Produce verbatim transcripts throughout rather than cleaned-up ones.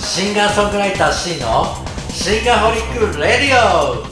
シンガーソングライター C のシンガホリックレディオ。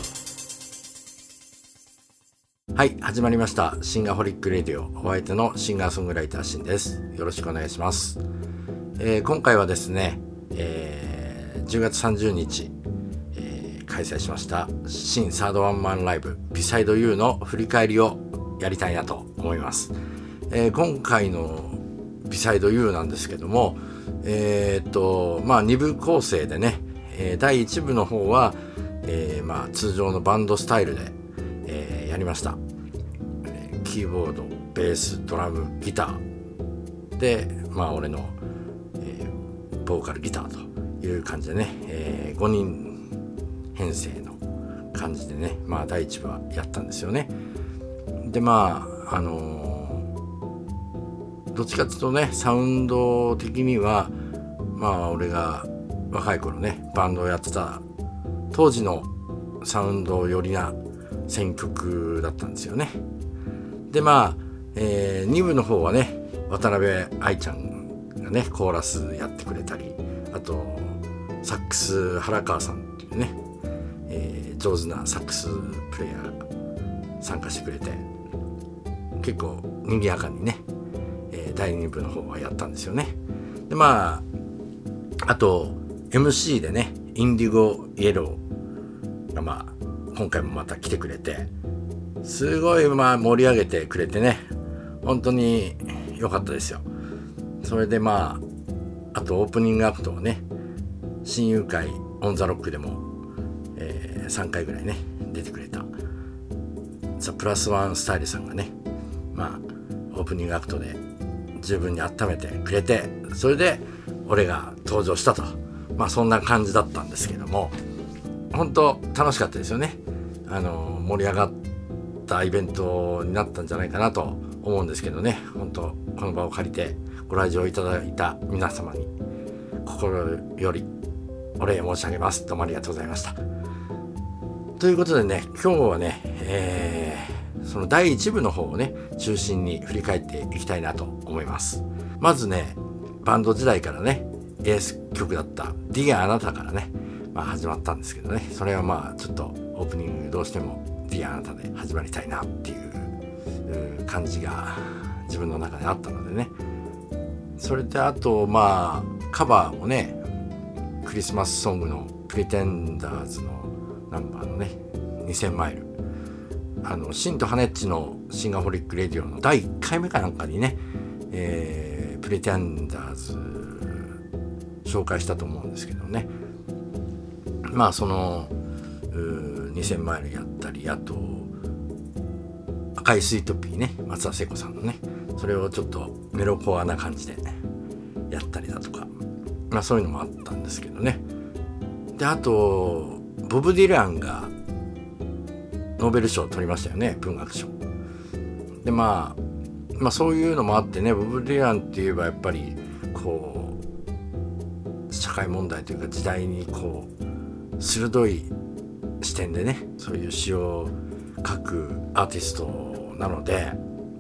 はい、始まりました。シンガホリックレディオ。お相手のシンガーソングライター C です。よろしくお願いします。えー、今回はですね、えー、じゅうがつさんじゅうにち、えー、開催しました新サードワンマンライブ Beside You の振り返りをやりたいなと思います。えー、今回の Beside You なんですけども、えー、っとまあに部構成でね、えー、だいいち部の方は、えー、まあ通常のバンドスタイルで、えー、やりました。えー、キーボード、ベース、ドラム、ギターで、まあ俺の、えー、ボーカルギターという感じでね、えー、ごにん編成の感じでね、まあだいいち部はやったんですよね。でまああのーどっちかっていうとね、サウンド的にはまあ俺が若い頃ねバンドをやってた当時のサウンド寄りな選曲だったんですよね。でまあ、えー、に部の方はね渡辺愛ちゃんがねコーラスやってくれたり、あとサックス原川さんっていうね、えー、上手なサックスプレイヤー参加してくれて、結構賑やかにねだいに部の方はやったんですよね。でまああと エムシー でねインディゴイエローがまあ今回もまた来てくれて、すごいまあ盛り上げてくれてね、本当に良かったですよ。それでまああとオープニングアクトをね親友会オンザロックでも、えー、さんかいぐらいね出てくれたザ・プラスワンスタイルさんがね、まあオープニングアクトで十分に温めてくれて、それで俺が登場したと、まあそんな感じだったんですけども、本当楽しかったですよね。あの盛り上がったイベントになったんじゃないかなと思うんですけどね、本当この場を借りてご来場いただいた皆様に心よりお礼申し上げます。どうもありがとうございました。ということでね、今日はね、えーそのだいいち部の方をね中心に振り返っていきたいなと思います。まずねバンド時代からねエース曲だった「ディアあなた」からね、まあ、始まったんですけどね、それはまあちょっとオープニングどうしても「ディアあなた」で始まりたいなっていう感じが自分の中であったのでね、それであとまあカバーもねクリスマスソングの「プリテンダーズ」のナンバーのねにせんマイル、あのシンとハネッチのシンガホリックレディオのだいいっかいめかなんかにね、えー、プリテンダーズ紹介したと思うんですけどね、まあそのにせんマイルやったり、あと赤いスイートピーね松田聖子さんのね、それをちょっとメロコアな感じでやったりだとか、まあそういうのもあったんですけどね。であとボブ・ディランがノーベル賞を取りましたよね、文学賞で、まあ、まあそういうのもあってね、ボブ・ディランって言えばやっぱりこう社会問題というか時代にこう鋭い視点でねそういう詩を書くアーティストなので、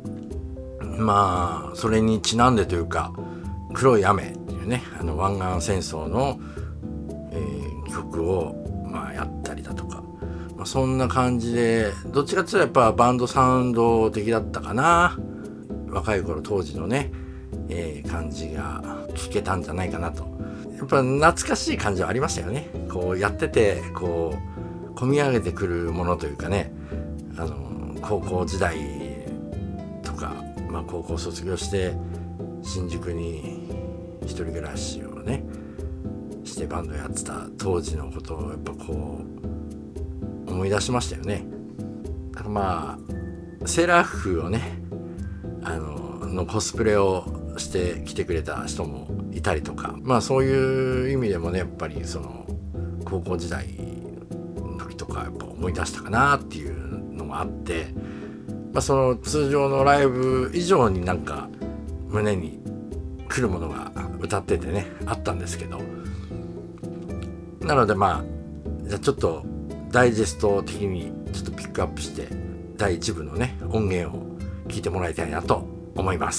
まあそれにちなんでというか黒い雨っていうねあの湾岸戦争の、えー、曲をまあやったりだとか、まあ、そんな感じでどっちかっていうとやっぱバンドサウンド的だったかな。若い頃当時のね、えー、感じが聞けたんじゃないかなと。やっぱ懐かしい感じはありましたよね。こうやっててこう込み上げてくるものというかね、あの高校時代とか、まあ、高校卒業して新宿に一人暮らしをねしてバンドやってた当時のことをやっぱこう思い出しましたよね。だからまあセーラー服をねあののコスプレをして来てくれた人もいたりとか、まあそういう意味でもねやっぱりその高校時代の時とかやっぱ思い出したかなっていうのがあって、まあ、その通常のライブ以上になんか胸に来るものが歌っててねあったんですけど、なのでまあじゃあちょっとダイジェスト的にちょっとピックアップしてだいいち部のね音源を聞いてもらいたいなと思います。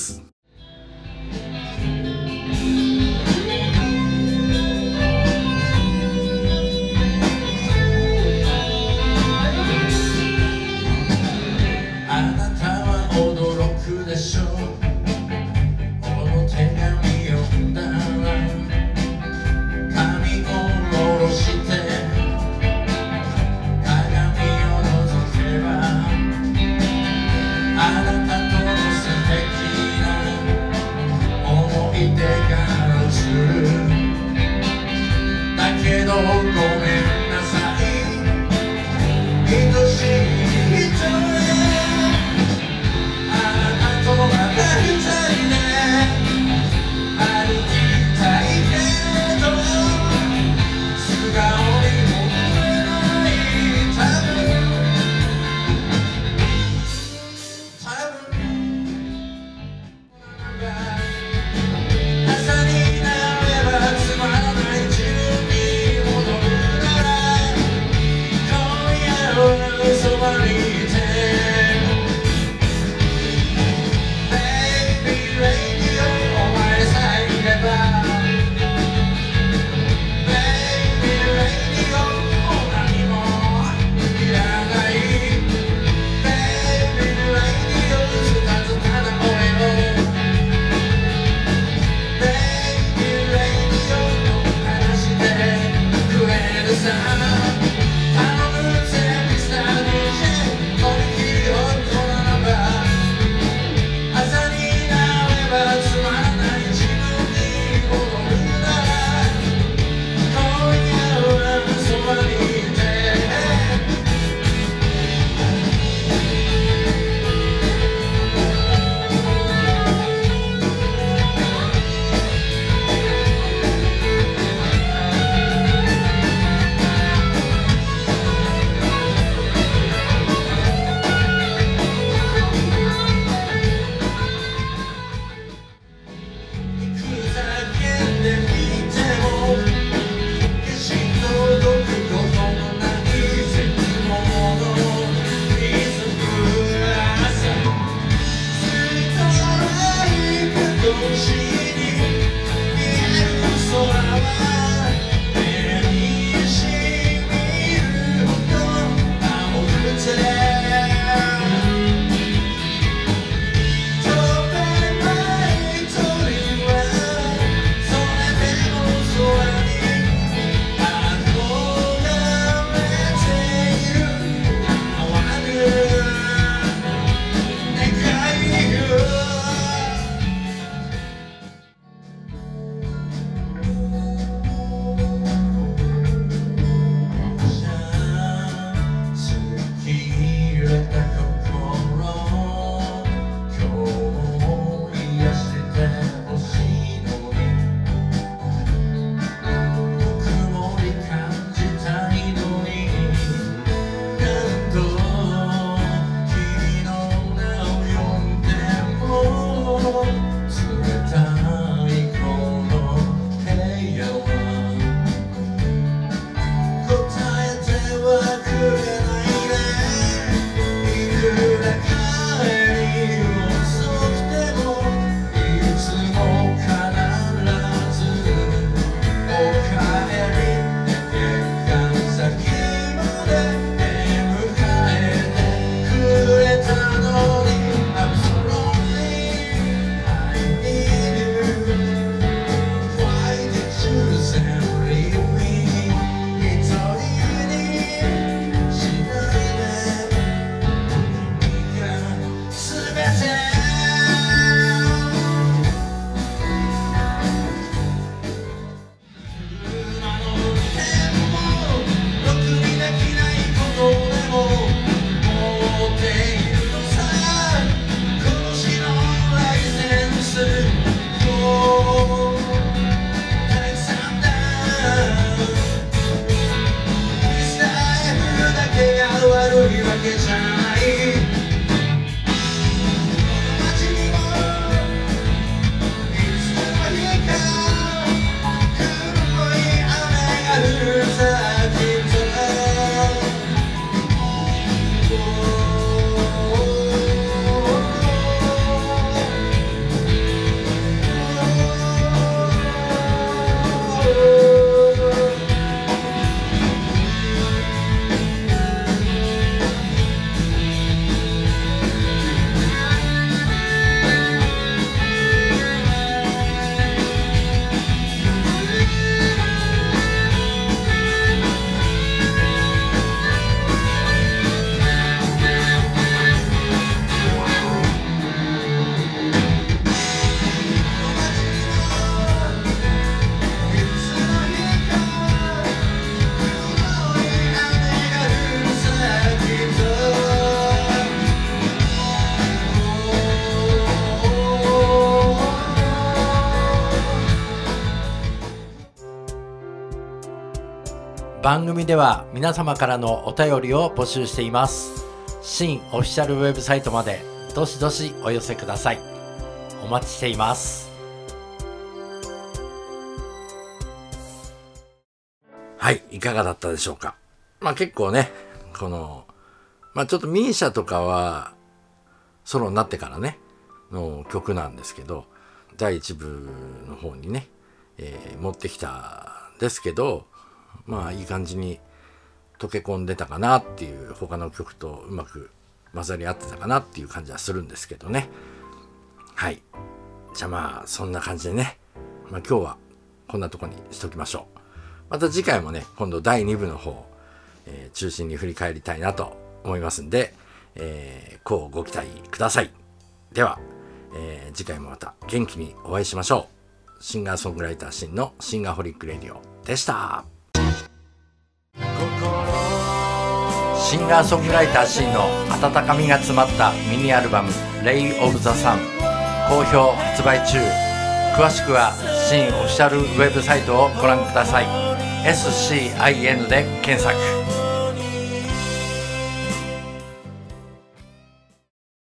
ごめんなさい愛しい人へあなたとまた二人で歩きたいけれど素顔に戻れない多分多分朝になればつまらない自分に戻る番組では皆様からのお便りを募集しています。新オフィシャルウェブサイトまでどしどしお寄せください。お待ちしています。はい、いかがだったでしょうか。まあ結構ね、この、まあちょっとミーシャとかはソロになってからね、の曲なんですけど、だいいち部の方にね、えー、持ってきたんですけど、まあいい感じに溶け込んでたかなっていう、他の曲とうまく混ざり合ってたかなっていう感じはするんですけどね。はい。じゃあまあそんな感じでね、まあ今日はこんなとこにしときましょう。また次回もね、今度だいに部の方、えー、中心に振り返りたいなと思いますんで、えー、こうご期待ください。では、えー、次回もまた元気にお会いしましょう。シンガーソングライターシンのシンガーホリックレディオでした。シンガーソングライターシンの温かみが詰まったミニアルバム Ray of the Sun 好評発売中。詳しくはシンオフィシャルウェブサイトをご覧ください。エスシーアイエヌ で検索。